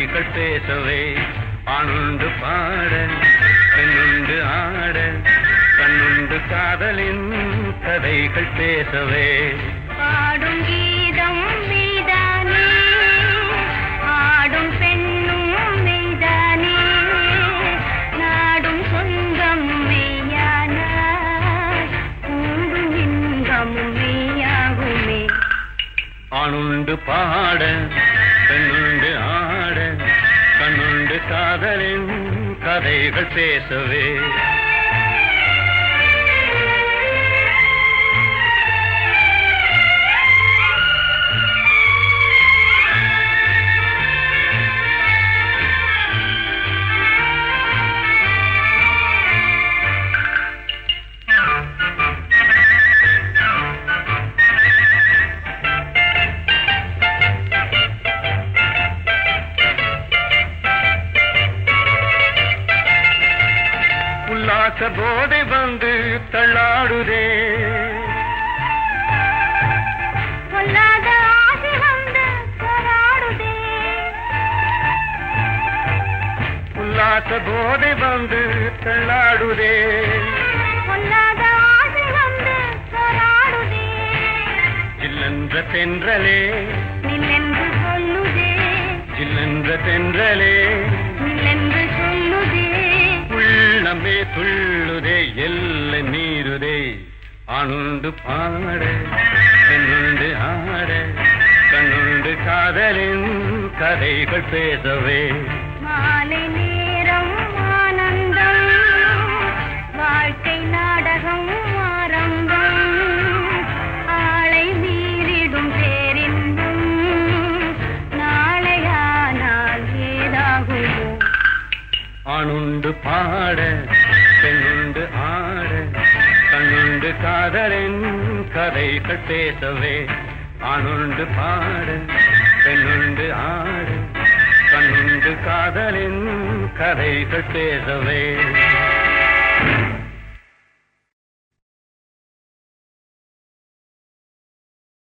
கதைகள் பேசவே ஆணுண்டு பாட பெண்ணுண்டு ஆட கண்ணுண்டு காதலின் கதைகள் பேசவே பாடும் கீதம் மெய்தானே ஆடும் பெண்ணும் மெய்தானே நாடும் சொந்தம் மெய்யான கூடும் இன்பமும் மெய்யாகுமே ஆணுண்டு பாட பெண்ணுண்டு ஆட கண்ணுண்டு காதலின் கதைகள் பேசவே போதை வந்து தள்ளாடுதே பொல்லாத ஆசை வந்து போராடுதே உல்லாச போதை வந்து தள்ளாடுதே பொல்லாத ஆசை வந்து போராடுதே ஜில்லென்ற தென்றலே நில்லென்று சொல்லுதே ஜில்லென்ற தென்றலே நில்லென்று சொல்லுதே உள்ளமே துள்ளுதே எல்லை மீறுதே ஆணுண்டு பாட பெண்ணுண்டு ஆட கண்ணுண்டு காதலின் கதைகள் பேசவே மாலை நேரம் ஆனந்தம் வாழ்க்கை நாடகம் ஆரம்பம் ஆளை மீறிடும் பேரின்பம் நாளையானால் ஏதாகுமோ ஆணுண்டு பாட பெண்ணுண்டு ஆட கண்ணுண்டு காதலின் கதைகள் பேசவே ஆணுண்டு பாட பெண்ணுண்டு ஆட கண்ணுண்டு காதலின் கதைகள் பேசவே